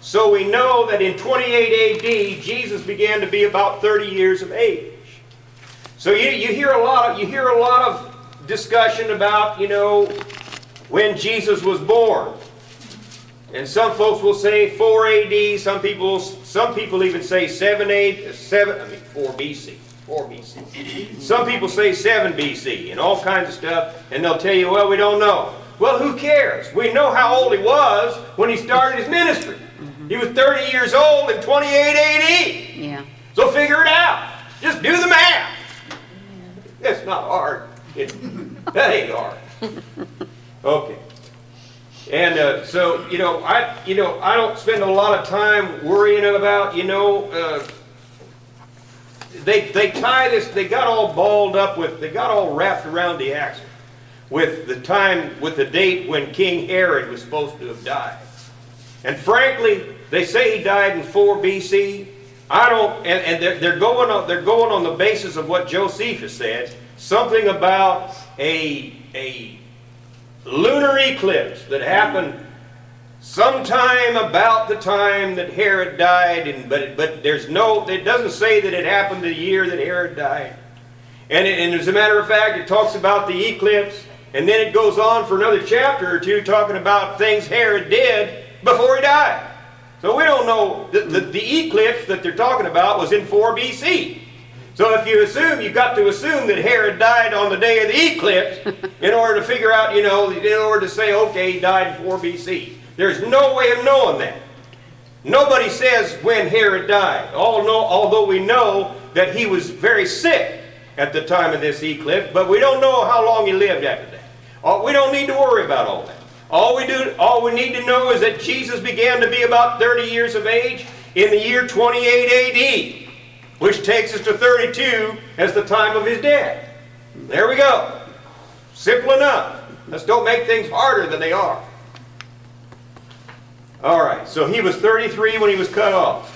So we know that in 28 AD, Jesus began to be about 30 years of age. So you hear a lot of discussion about, when Jesus was born. And some folks will say 4 AD, some people even say 4 BC. 4 BC. Some people say 7 BC and all kinds of stuff, and they'll tell you, well, we don't know. Well, who cares? We know how old he was when he started his ministry. He was 30 years old in 28 AD. Yeah. So figure it out. Just do the math. It's not hard. That ain't hard. Okay. And so, I don't spend a lot of time worrying about, they tie this, they got all balled up with, they got all wrapped around the axle with the date when King Herod was supposed to have died. And frankly, they say he died in 4 BC. They're going on the basis of what Josephus said, something about a lunar eclipse that happened sometime about the time that Herod died, but it doesn't say that it happened the year that Herod died. And as a matter of fact, it talks about the eclipse, and then it goes on for another chapter or two talking about things Herod did before he died. So we don't know. The eclipse that they're talking about was in 4 BC. So if you've got to assume that Herod died on the day of the eclipse in order to figure out, in order to say, okay, he died in 4 BC. There's no way of knowing that. Nobody says when Herod died, although we know that he was very sick at the time of this eclipse, but we don't know how long he lived after that. We don't need to worry about all that. All we need to know is that Jesus began to be about 30 years of age in the year 28 AD, which takes us to 32 as the time of his death. There we go. Simple enough. Let's don't make things harder than they are. All right, so he was 33 when he was cut off.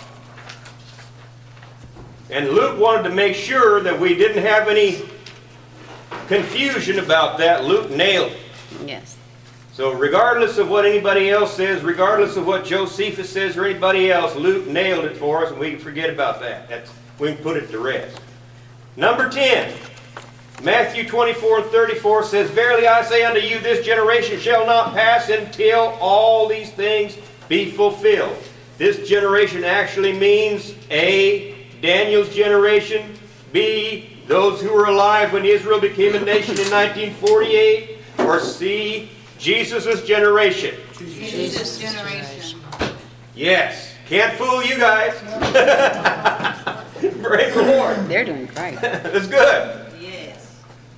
And Luke wanted to make sure that we didn't have any confusion about that. Luke nailed it. Yes. So regardless of what anybody else says, regardless of what Josephus says or anybody else, Luke nailed it for us, and we can forget about that. We can put it to rest. Number 10. Matthew 24:34 says, "Verily I say unto you, this generation shall not pass until all these things be fulfilled." This generation actually means A, Daniel's generation, B, those who were alive when Israel became a nation in 1948, or C, Jesus' generation. Jesus' generation. Yes. Can't fool you guys. Praise the Lord. They're doing great. That's good. Yes.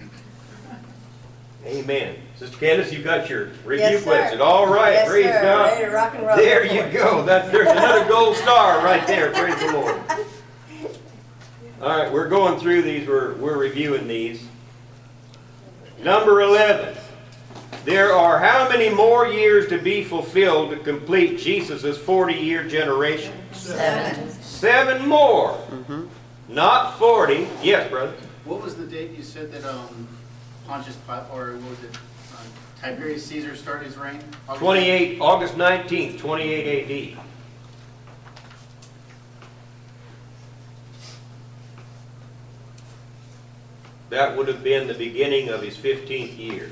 Amen. Sister Candace, you got your review Yes, sir. question. All right. Yes, Praise sir. God. Ready to rock and roll. There you go. There's another gold star right there. Praise the Lord. All right, we're going through these. We're reviewing these. Number 11. There are how many more years to be fulfilled to complete Jesus' 40-year generation? 7. 7 more. Not 40. Yes, brother. What was the date you said that Pontius Pilate, or what was it, Tiberius Caesar started his reign? August 19th, 28 AD. That would have been the beginning of his 15th year.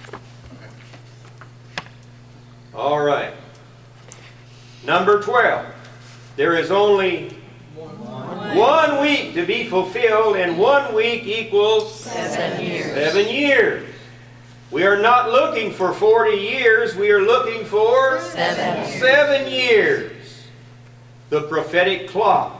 All right. Number 12. There is only 1 week to be fulfilled, and 1 week equals 7 years. 7 years. We are not looking for 40 years. We are looking for 7 years. The prophetic clock.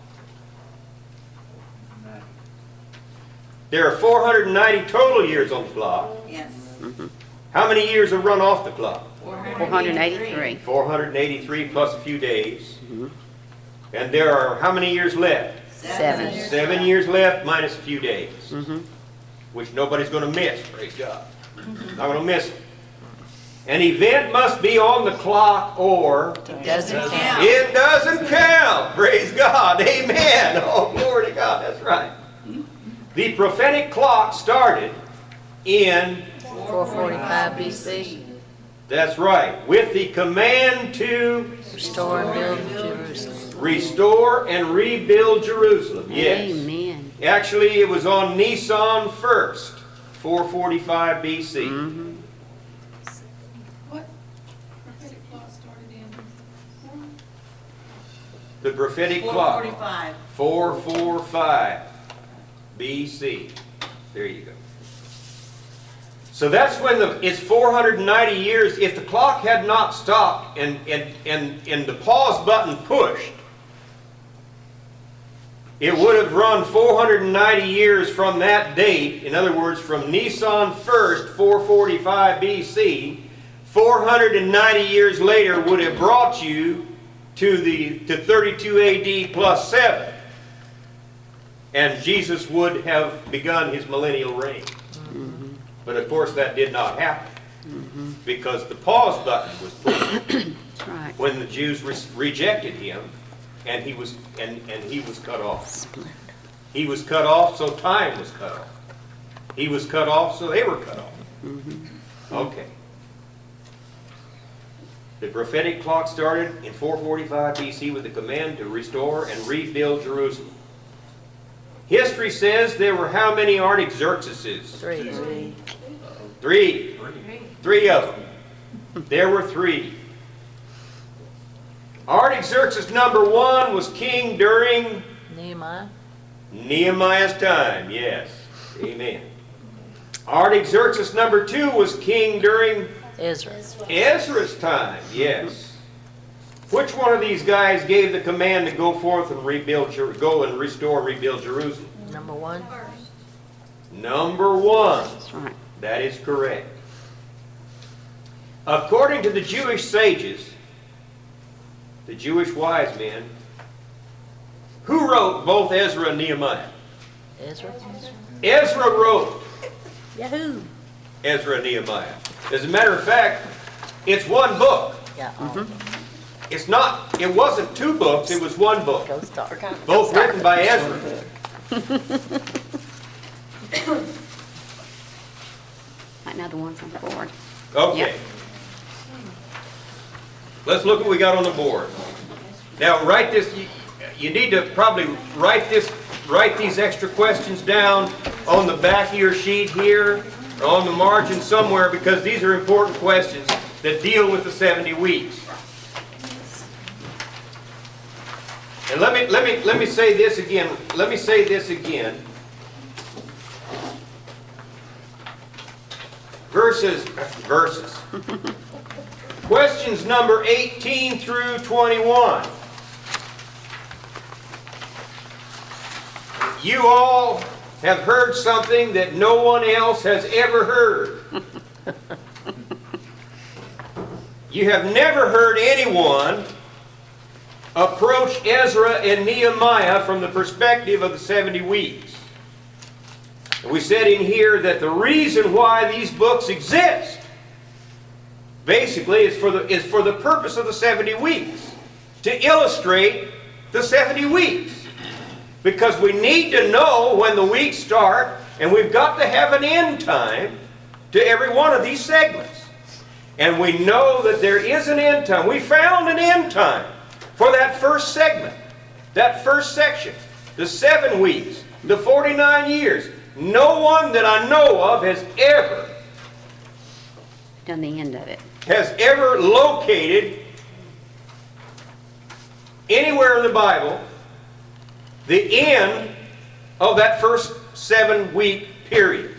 There are 490 total years on the clock. Yes. How many years have run off the clock? 483. 483 plus a few days. And there are how many years left? 7. 7 years left minus a few days. Which nobody's going to miss, praise God. Not going to miss it. An event must be on the clock or It doesn't count. it doesn't count. Praise God. Amen. Oh, glory to God. That's right. The prophetic clock started in 445 BC. That's right. With the command to Restore and build Jerusalem. restore and rebuild Jerusalem. Yes. Amen. Actually, it was on Nisan 1st, 445 BC. What prophetic law started in? The prophetic clock. 445. 445 BC. There you go. So that's when it's 490 years. If the clock had not stopped and the pause button pushed, it would have run 490 years from that date. In other words, from Nisan 1st, 445 BC, 490 years later would have brought you to 32 AD plus 7. And Jesus would have begun his millennial reign. But of course that did not happen. Because the pause button was pushed That's right. when the Jews rejected him, and he was cut off. He was cut off, so time was cut off. He was cut off, so they were cut off. Okay. The prophetic clock started in 445 BC with the command to restore and rebuild Jerusalem. History says there were how many Artaxerxes? 3. Three. Three of them. There were 3. Artaxerxes number 1 was king during Nehemiah. Nehemiah's time. Yes. Amen. Artaxerxes number 2 was king during Ezra. Ezra's time. Yes. Which one of these guys gave the command to go forth and go and restore and rebuild Jerusalem? Number 1. Number 1. That's right. That is correct. According to the Jewish sages, the Jewish wise men, who wrote both Ezra and Nehemiah? Ezra. Ezra wrote Yahoo! Ezra and Nehemiah. As a matter of fact, it's one book. Yeah. It wasn't 2 books, it was 1 book. Go start. Both written by Ezra. Might know the ones on the board. Okay. Yep. Let's look what we got on the board. Now write this, you need to probably write these extra questions down on the back of your sheet here, or on the margin somewhere, because these are important questions that deal with the 70 weeks. And let me say this again. Let me say this again. Verses. Questions number 18 through 21. You all have heard something that no one else has ever heard. You have never heard anyone approach Ezra and Nehemiah from the perspective of the 70 weeks. And we said in here that the reason why these books exist basically is for the purpose of the 70 weeks, to illustrate the 70 weeks. Because we need to know when the weeks start, and we've got to have an end time to every one of these segments. And we know that there is an end time. We found an end time for that first segment, that first section, the 7 weeks, the 49 years. No one that I know of has ever Done the end of it. Located anywhere in the Bible the end of that first 7-week period.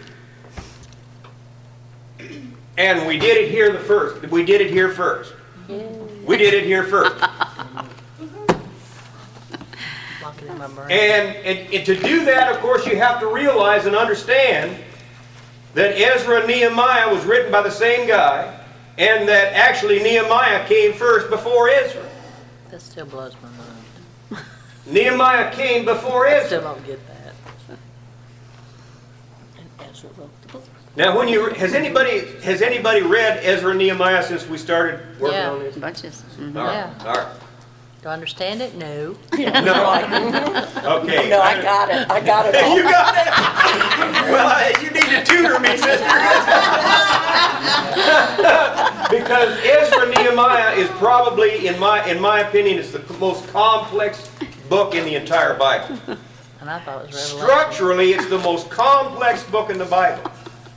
And we did it here first. We did it here first. We did it here first. And to do that, of course, you have to realize and understand that Ezra and Nehemiah was written by the same guy, and that actually Nehemiah came first before Ezra. That still blows my mind. Nehemiah came before I still Ezra. don't get that. And Ezra wrote the book. Now, has anybody read Ezra and Nehemiah since we started working Yeah. on this? Bunches. All right. Yeah. All right. Do I understand it? No. No. Okay. No, I got it. I got it. You got it? Well, you need to tutor me, sister. Because Ezra Nehemiah is probably, in my opinion, is the most complex book in the entire Bible. And I thought it was Revelation. Structurally, it's the most complex book in the Bible.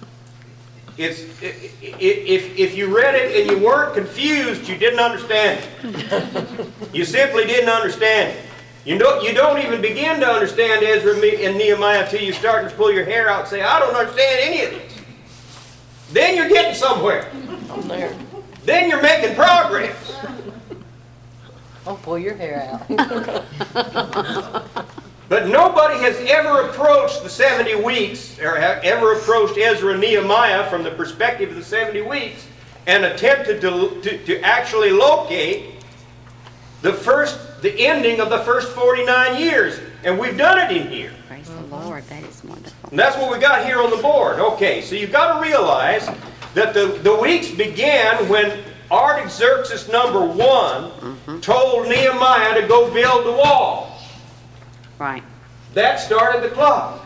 If you read it and you weren't confused, you didn't understand it. You simply didn't understand it. You don't even begin to understand Ezra and Nehemiah until you start to pull your hair out and say, I don't understand any of this. Then you're getting somewhere. I'm there. Then you're making progress. Oh, pull your hair out. But nobody has ever approached the 70 weeks, or ever approached Ezra and Nehemiah from the perspective of the 70 weeks and attempted to actually locate the ending of the first 49 years. And we've done it in here. Praise the Lord. That is wonderful. And that's what we got here on the board. Okay, so you've got to realize that the weeks began when Artaxerxes number 1 told Nehemiah to go build the wall. Right. That started the clock.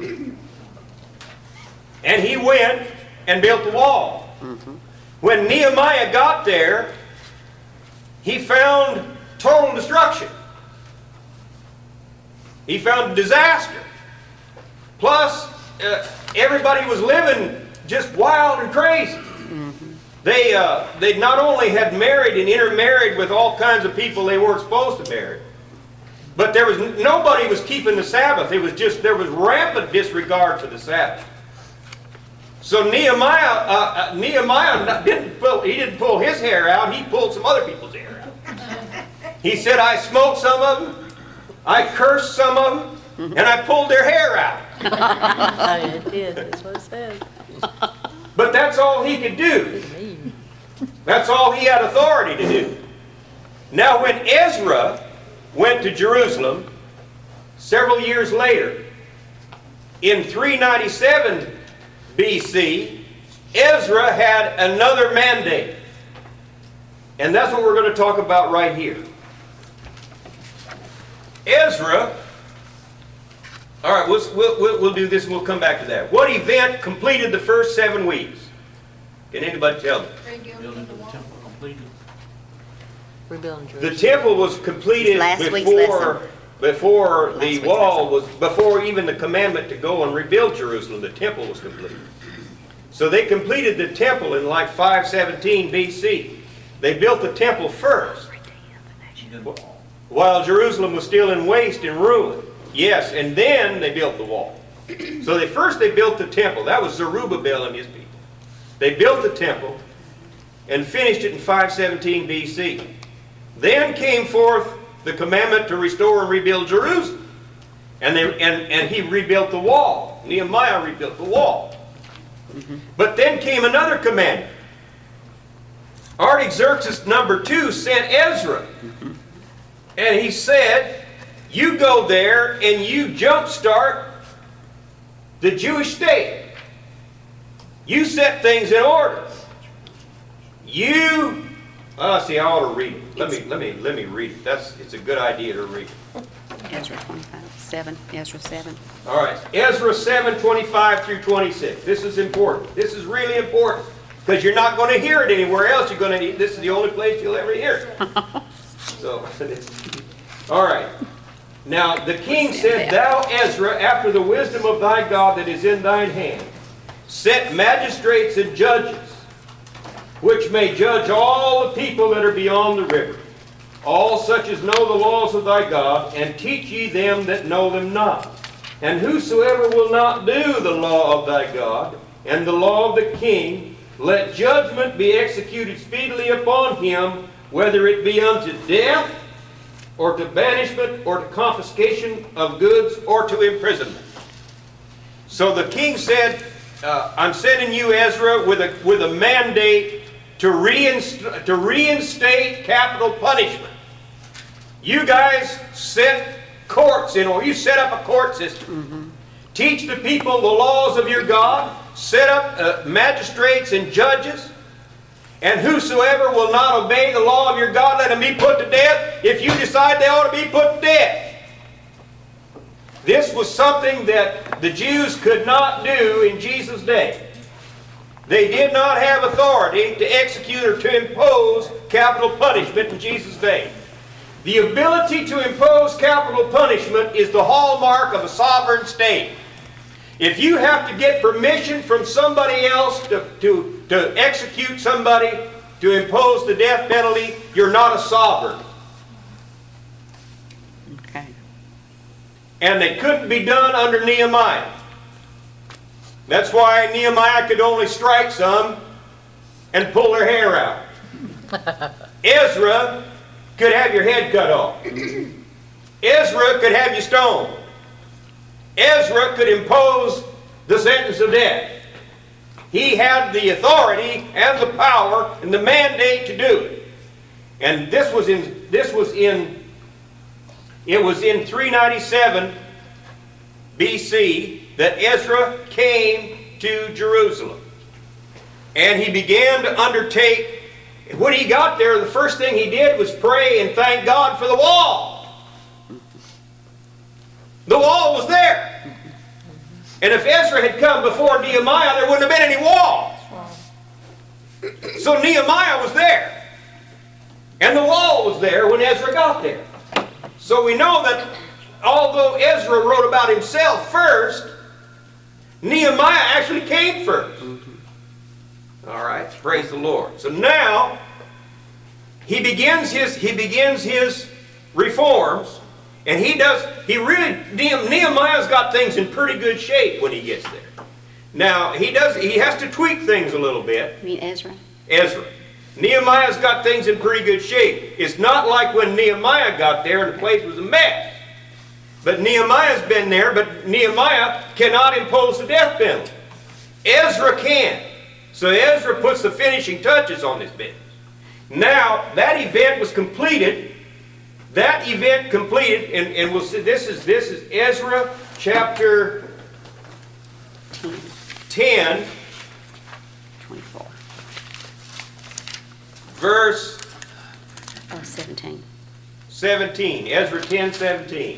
And he went and built the wall. When Nehemiah got there, he found total destruction. He found disaster. Plus, everybody was living just wild and crazy. They not only had married and intermarried with all kinds of people they weren't supposed to marry, but nobody was keeping the Sabbath. There was rampant disregard for the Sabbath. So Nehemiah didn't pull his hair out. He pulled some other people's hair out. He said, I smoked some of them, I cursed some of them, and I pulled their hair out. Oh, yeah, it did. That's what it said. But that's all he could do. Mean. That's all he had authority to do. Now when Ezra went to Jerusalem several years later, in 397 BC, Ezra had another mandate. And that's what we're going to talk about right here. Ezra, all right, we'll do this and we'll come back to that. What event completed the first 7 weeks? Can anybody tell me? Rebuilding of the wall. Rebuilding The Jerusalem. temple was completed Last week's before Last the week's wall was, before even the commandment to go and rebuild Jerusalem, the temple was completed. So they completed the temple in like 517 BC. They built the temple first, while Jerusalem was still in waste and ruin. Yes, and then they built the wall. So first they built the temple. That was Zerubbabel and his people. They built the temple and finished it in 517 BC. Then came forth the commandment to restore and rebuild Jerusalem. And he rebuilt the wall. Nehemiah rebuilt the wall. But then came another commandment. Artaxerxes number 2 sent Ezra. And he said, you go there and you jumpstart the Jewish state. You set things in order. See, I ought to read it. Let me read it. It's a good idea to read it. Ezra 7. Ezra 7. All right, Ezra 7:25 through 26. This is important. This is really important because you're not going to hear it anywhere else. This is the only place you'll ever hear it. So, all right. Now the king said, Thou, Ezra, after the wisdom of thy God that is in thine hand, set magistrates and judges, which may judge all the people that are beyond the river, all such as know the laws of thy God, and teach ye them that know them not. And whosoever will not do the law of thy God, and the law of the king, let judgment be executed speedily upon him, whether it be unto death, or to banishment, or to confiscation of goods, or to imprisonment. So the king said, I'm sending you, Ezra, with a mandate to reinstate capital punishment. You guys set courts in order. You set up a court system. Teach the people the laws of your God. Set up magistrates and judges. And whosoever will not obey the law of your God, let him be put to death. If you decide they ought to be put to death. This was something that the Jews could not do in Jesus' day. They did not have authority to execute or to impose capital punishment in Jesus' day. The ability to impose capital punishment is the hallmark of a sovereign state. If you have to get permission from somebody else to execute somebody, to impose the death penalty, you're not a sovereign. Okay. And they couldn't be done under Nehemiah. That's why Nehemiah could only strike some and pull their hair out. Ezra could have your head cut off. Ezra could have you stoned. Ezra could impose the sentence of death. He had the authority and the power and the mandate to do it. And it was in 397 BC that Ezra came to Jerusalem. And he began to undertake, when he got there, the first thing he did was pray and thank God for the wall. The wall was there. And if Ezra had come before Nehemiah, there wouldn't have been any wall. So Nehemiah was there. And the wall was there when Ezra got there. So we know that although Ezra wrote about himself first, Nehemiah actually came first. All right, praise the Lord. So now he begins his reforms, and Nehemiah's got things in pretty good shape when he gets there. Now he has to tweak things a little bit. You mean Ezra? Ezra. Nehemiah's got things in pretty good shape. It's not like when Nehemiah got there and the place was a mess. But Nehemiah's been there, but Nehemiah cannot impose the death penalty. Ezra can. So Ezra puts the finishing touches on this business. Now, that event was completed. That event completed, and we'll see, this is Ezra chapter 10, 24. verse 17. 17. Ezra 10, 17.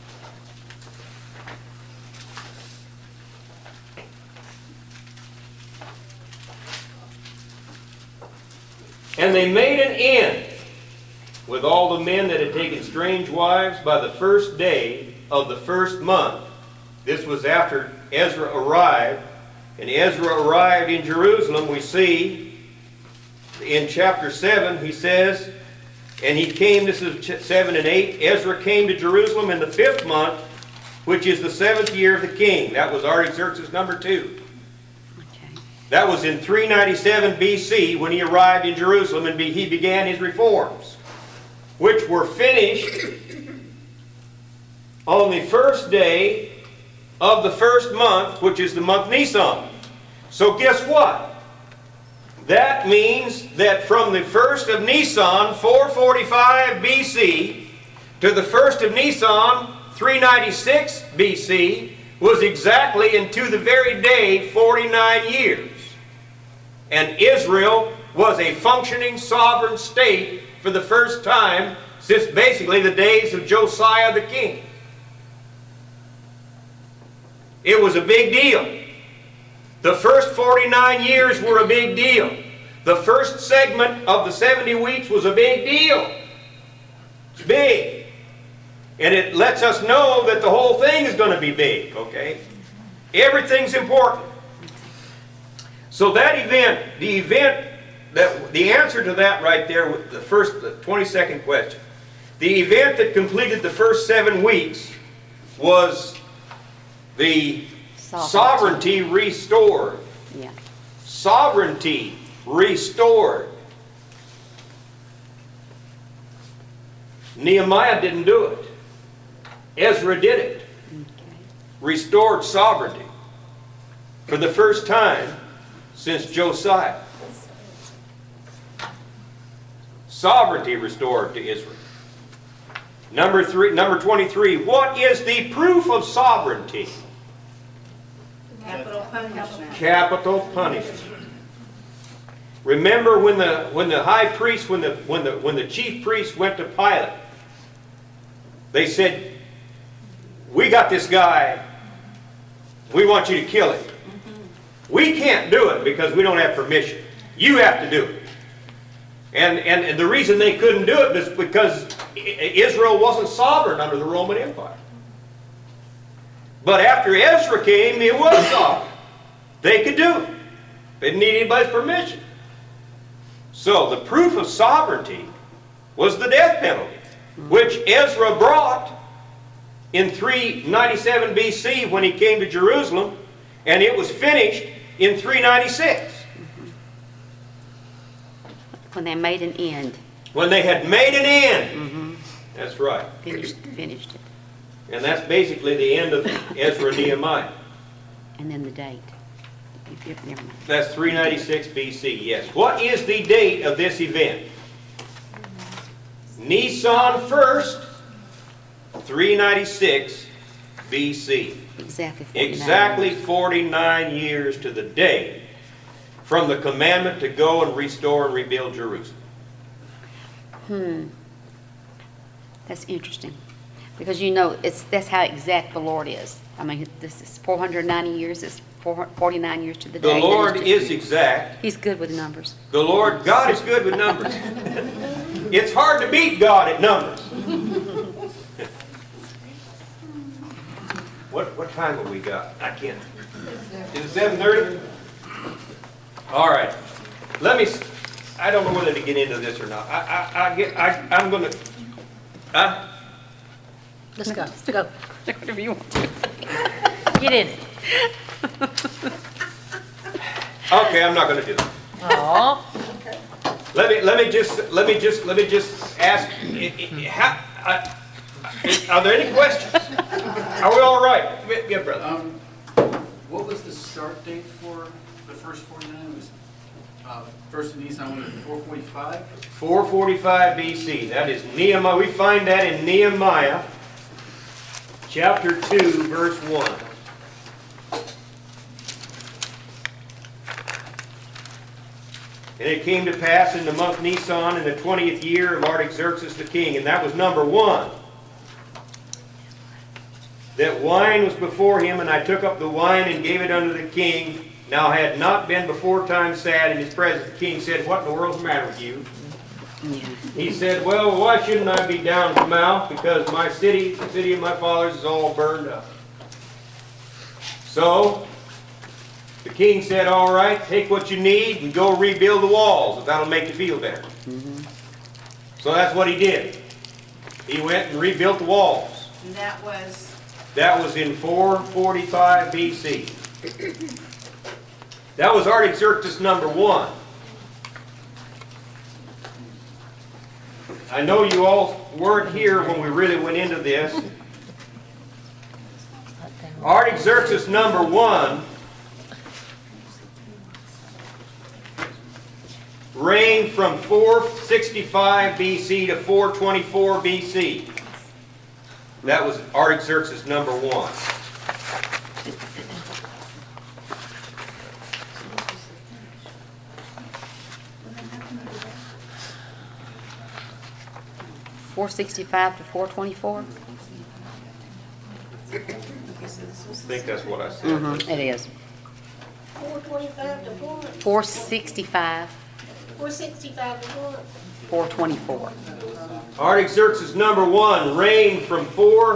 And they made an end with all the men that had taken strange wives by the first day of the first month. This was after Ezra arrived. And Ezra arrived in Jerusalem. We see in chapter 7, he says, and he came, this is 7 and 8, Ezra came to Jerusalem in the 5th month, which is the 7th year of the king. That was Artaxerxes number 2. That was in 397 BC when he arrived in Jerusalem and he began his reforms, which were finished on the first day of the first month, which is the month Nisan. So guess what? That means that from the 1st of Nisan, 445 BC, to the 1st of Nisan, 396 BC, was exactly and to the very day 49 years. And Israel was a functioning sovereign state for the first time since basically the days of Josiah the king. It was a big deal. The first 49 years were a big deal. The first segment of the 70 weeks was a big deal. It's big. And it lets us know that the whole thing is going to be big, okay? Everything's important. So that event, the answer to that right there, the 22nd question. The event that completed the first 7 weeks was the sovereignty restored. Yeah. Sovereignty restored. Nehemiah didn't do it. Ezra did it. Okay. Restored sovereignty for the first time since Josiah. Sovereignty restored to Israel. Number 23. What is the proof of sovereignty? Capital punishment. Capital punishment. Remember when the high priest, when the chief priest went to Pilate, they said, "We got this guy. We want you to kill him." We can't do it because we don't have permission. You have to do it. And the reason they couldn't do it is because Israel wasn't sovereign under the Roman Empire. But after Ezra came, it was sovereign. They could do it. They didn't need anybody's permission. So the proof of sovereignty was the death penalty, which Ezra brought in 397 BC when he came to Jerusalem, and it was finished in 396. When they made an end. When they had made an end. That's right. Finished it. And that's basically the end of Ezra and Nehemiah. And then the date. Never mind. That's 396 BC, yes. What is the date of this event? Nisan 1st, 396 BC. Exactly 49 Exactly years. 49 years to the day from the commandment to go and restore and rebuild Jerusalem. That's interesting. Because you know, that's how exact the Lord is. I mean, this is 490 years, it's 49 years to the day. The Lord That is is exact. He's good with numbers. The Lord, God is good with numbers. It's hard to beat God at numbers. What time have we got? I can't. Is it 7:30? All right. I don't know whether to get into this or not. I'm going to. Let's go. Go. Whatever you want to. Get in it. Okay, I'm not going to do that. Aw. Let me just ask. Are there any questions? Are we all right? Yeah, brother. What was the start date for the first 49? It was first of Nisan, was it 445? 445 BC. That is Nehemiah. We find that in Nehemiah chapter 2, verse 1. And it came to pass in the month Nisan in the 20th year of Artaxerxes the king, and that was number 1, that wine was before him, and I took up the wine and gave it unto the king. Now had not been before time sad in his presence. The king said, "What in the world's the matter with you?" Yeah. He said, "Well, why shouldn't I be down at the mouth? Because my city, the city of my fathers, is all burned up." So the king said, "All right, take what you need and go rebuild the walls, if that'll make you feel better." So that's what he did. He went and rebuilt the walls. And that was, That was in 445 BC. That was Artaxerxes number 1. I know you all weren't here when we really went into this. Artaxerxes number 1 reigned from 465 BC to 424 BC. That was Artaxerxes number 1. $465 to $424. I think that's what I said. It is. 425 to 465, 465 to 424. Artaxerxes number 1 reigned from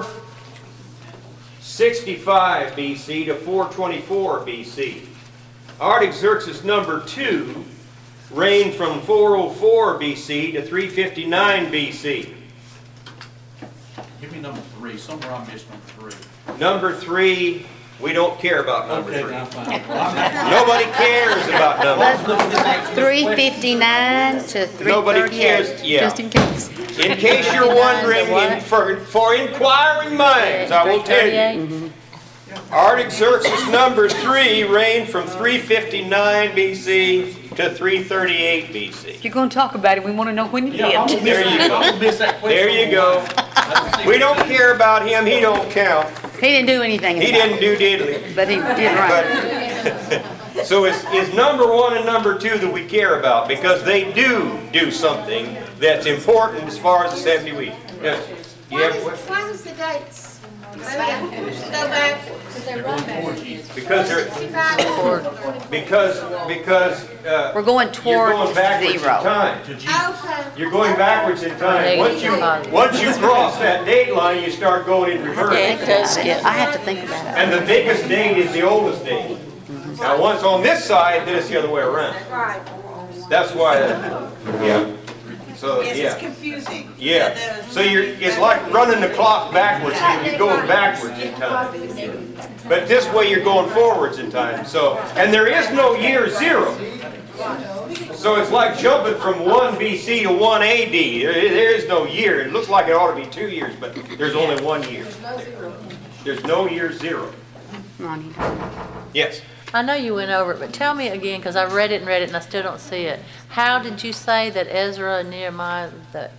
465 BC to 424 BC. Artaxerxes number 2 reigned from 404 BC to 359 BC. Give me number 3. Somewhere I missed number 3. Number 3, we don't care about number Okay, 3. now fine. Nobody cares about number 359 to 338. Nobody cares, yeah. Just in case. 3. In case you're wondering, for inquiring minds, I will tell you. Artaxerxes number 3 reigned from 359 BC to 338 BC. If you're going to talk about it, we want to know when you Yeah, I'm lived. gonna miss There you that. go. I'm gonna miss that question. There you go. We don't care about him, he don't count. He didn't do anything. He about didn't do diddly. it, but he did right. But, so it's number 1 and number 2 that we care about, because they do something that's important as far as the 70 weeks. Yes. You have a question? Why was the dates? Maybe go back. They're going towards you. Because they're, 65 or 425. because, We're going you're toward going backwards in 0. time. To Jesus. Okay. You're going backwards in time. Once you cross that date line, you start going in reverse. It does get. I have to think about it. And the biggest date is the oldest date. Now, once on this side, then it's the other way around. Right. That's why, yeah. So, Yes, it's yeah, confusing. yeah. So it's like running the clock backwards. You're going backwards in time. But this way, you're going forwards in time. So, and there is no year 0. So it's like jumping from 1 BC to 1 AD. There is no year. It looks like it ought to be 2 years, but there's only 1 year. There's no year 0. Ronnie, Yes. I know you went over it, but tell me again, because I read it and I still don't see it. How did you say that Ezra and Nehemiah,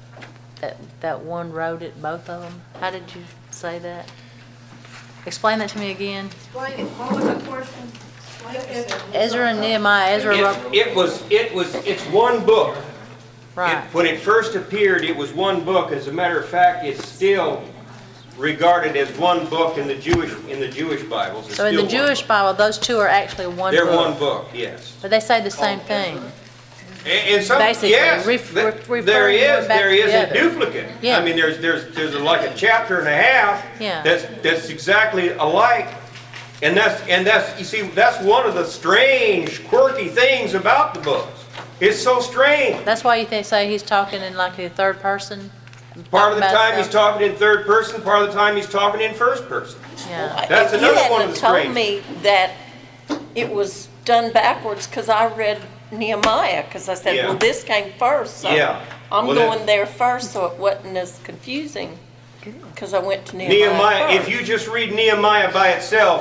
that one wrote it, both of them? How did you say that? Explain that to me again. Explain it. What was the question? Ezra and Nehemiah, Ezra wrote, It's one book. right. When it first appeared, it was one book. As a matter of fact, it's still regarded as one book in the Jewish Bibles. It's So in the still one Jewish book. Bible, those two are actually one They're book. one book, yes. But they say the same thing. And some, Basically, yes, referring there one is back to the a other. duplicate. Yeah. I mean, there's like a chapter and a half Yeah. that's exactly alike. And that's you see, that's one of the strange, quirky things about the books. It's so strange. That's why you say he's talking in like the third person? Part of the About time he's stuff. talking in third person, part of the time he's talking in first person. Yeah. That's If you another one of hadn't the told strange. me that it was done backwards, because I read Nehemiah, because I said, Yeah. well, this came first, so Yeah. I'm Well, going there first, so it wasn't as confusing, because I went to Nehemiah Nehemiah, if first. you just read Nehemiah by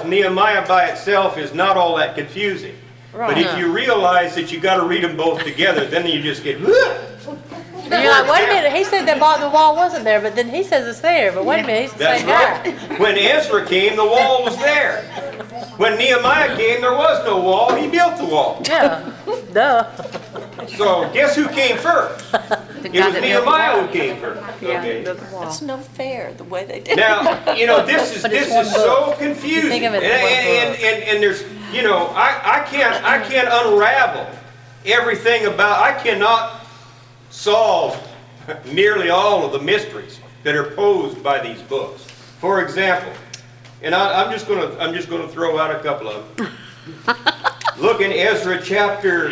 itself is not all that confusing. But Right. if you realize that you got to read them both together, then you just get. And you're like, wait a minute, he said that the wall wasn't there, but then he says it's there, but wait a minute, he's the That's same guy. right. When Ezra came, the wall was there. When Nehemiah came, there was no wall. He built the wall. Yeah, duh. So guess who came first? The It guy was that built the Nehemiah wall. who came first. Yeah, Okay. built the wall. It's no fair, the way they did it. Now, you know, this is But it's one so book. confusing. Think of it as one book. And there's, you know, I can't unravel everything about, I cannot solve nearly all of the mysteries that are posed by these books. For example, and I'm just gonna throw out a couple of them. Look in Ezra chapter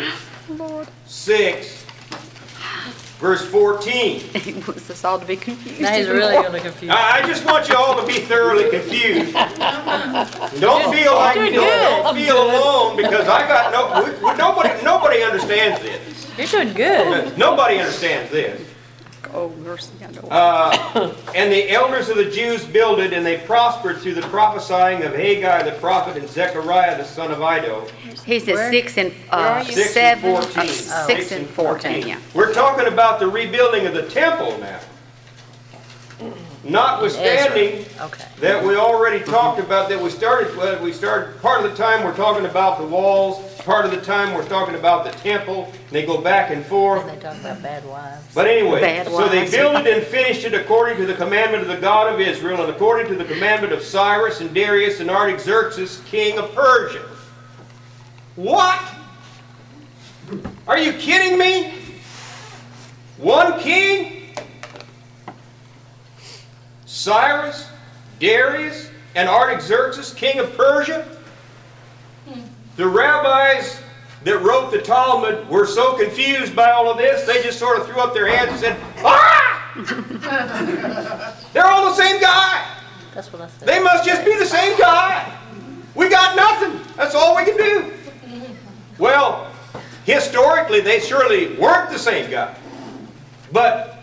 6, verse 14. He wants us all to be confused. Now he's even really more. gonna confuse. I just want you all to be thoroughly confused. Don't feel like You're don't good. feel alone, because I got nobody understands this. You're doing good. Nobody understands this. Oh, mercy, I know. And the elders of the Jews builded, and they prospered through the prophesying of Haggai the prophet and Zechariah the son of Iddo. He says Where? 6 and are you? 6 7, and 14. 6 and 14, yeah. We're talking about the rebuilding of the temple now. Notwithstanding Okay. that we already talked about, that we started, part of the time we're talking about the walls, part of the time we're talking about the temple, and they go back and forth. And they talk about bad wives. But anyway, Bad so they wives. built it and finished it according to the commandment of the God of Israel, and according to the commandment of Cyrus and Darius and Artaxerxes, king of Persia. What? Are you kidding me? One king? Cyrus, Darius, and Artaxerxes, king of Persia? The rabbis that wrote the Talmud were so confused by all of this, they just sort of threw up their hands and said, "Ah! They're all the same guy. That's what I said. They must just be the same guy. We got nothing. That's all we can do." Well, historically, they surely weren't the same guy. But